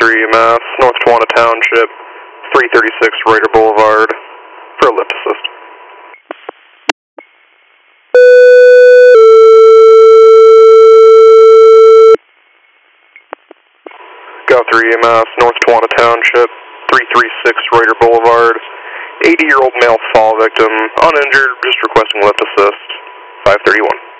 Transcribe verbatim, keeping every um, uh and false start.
three E M S, North Tawana Township, three thirty-six Reuter Boulevard, for a lift assist. Go three E M S, North Tawana Township, three thirty-six Reuter Boulevard, eighty-year-old male fall victim, uninjured, just requesting lift assist, five thirty-one.